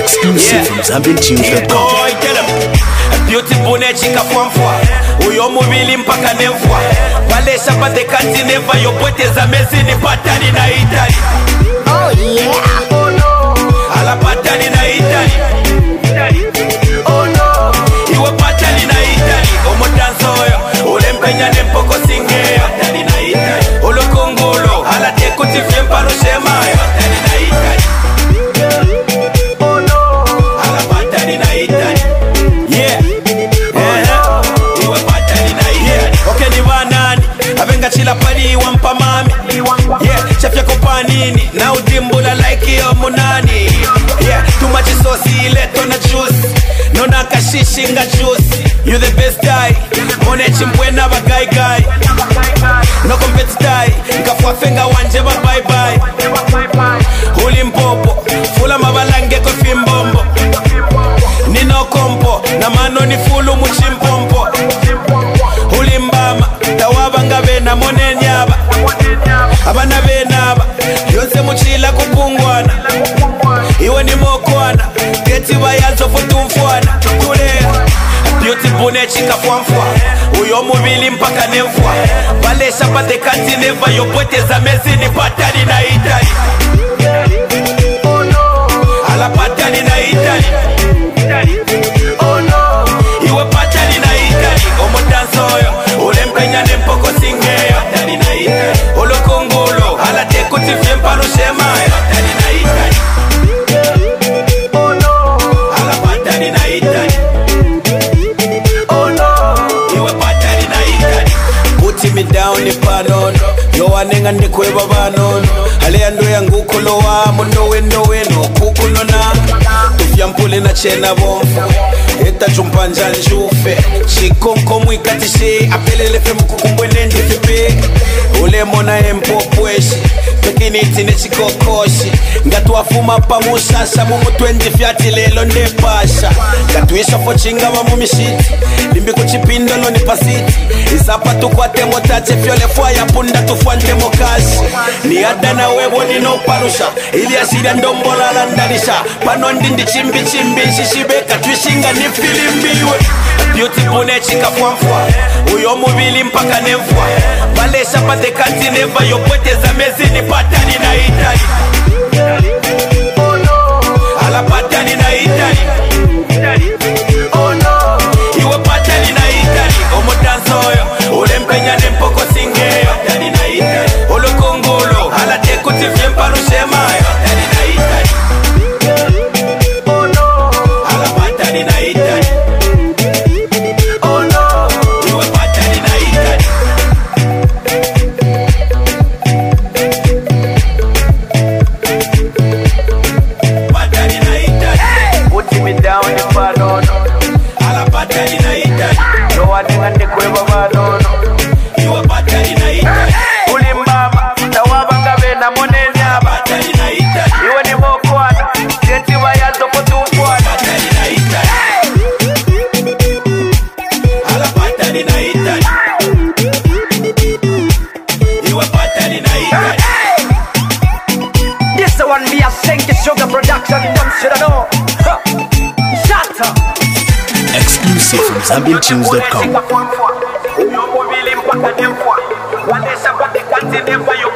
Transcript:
Exclusive from ZambianTunes.com. Beautiful nechika fwamfwa uyo mubili mpaka nemfwa Balesha pate kati neva yopoteza mezini patani na Itali. Oh yeah. Oh no. Ala patani na Itali. Oh no. Iwe patani na Itali. Omo dansoyo ule mpenya nempoko singea patani na Itali. Ulo kongolo ala tekuti fiempano shemayo patani na Itali. Oh no. Ala patani na Itali. Yeah. Iwe patani na Itali. Okay ni wanani avenga chila pali wampa mami. Yeah, chef yako panini na udimbula like yo munani. Yeah, too much sauce ileto na juice. Nona kashishi nga juice. You the best guy. Mone chimbwena ba guy guy. No compete die. Nkafwa fenga wanje ba bye bye. Huli mpopo. Fula mabalange ko fimbombo. Nino kompo. Na mano ni fulu muchimpompo. Huli mbama. Tawaba ngabe na mone nyaba. Abana benaba yonse muchila kupungwana iwe ni mokwana geti bayanzo futumfwana kulea beautiful nechika fwamfwa uyo mubili mpaka nemfwa Balesha pate kati neva yopoteza mezini patani na Itali. Oh no. Ala patani na Itali. Oh no. Iwe patani na Itali. Omo dansoyo ule mpenya nempoko singea patani na Itali. Olo kongolo ala tekuti fiempano shemayo patani na Itali. Oh no. Ala patani na Itali. Oh no. Iwe patani na Itali. Put me down ni panono yo wanenga ndikweba banono ale ando yangu kolowa mundo weno kukunona tufyampule na chena bomfo eta chumpanja njufe chikonko mwikatishe apelele fe mukukumbwene ndifipe ule mona empopweshi tukiniti nechikokoshi ngatuafuma pamusasa mumutwendi fyati lelo ndepasha ngatuisha fochinga mamumishiti limbi kuchipindolo ni pasiti isapa tukwate motache fyole fwaya punda tufwante mokashi ni adana webo nino parusha ili asida ndombola landanisha pano ndindi chimbi shishibeka tuishinga ni filimbiwe beautiful nechika fwamfwa uyo mubili mpaka nemfwa Balesha pate kati neva yopoteza mezini patani na Itali. Oh no. Ala patani na Itali. Oh no. Iwe patani na Itali. Omo dansoyo ule mpenya nempoko singea patani na Itali. Olo kongolo ala tekuti fiempano shemayo patani na Itali. Oh no. Ala patani na Itali. Oh no. Iwe patani na Itali. Patani na Itali. Put me down in panono. Ala patani na Itali. No one ngande kweba banono. Iwe patani na Itali. Ulimbaba tawaba ngabe na monenya patani na Itali. Iwe ni mokwana geti bayanzo kutumfwana patani na Itali. Ala patani na Itali. Iwe patani na Itali. This one be a Senki Sugar production, them shoulda know. Shut up. Exclusive from ZambianTunes.com. Uyo mubili mpaka nemfwa Balesha pate kati neva yo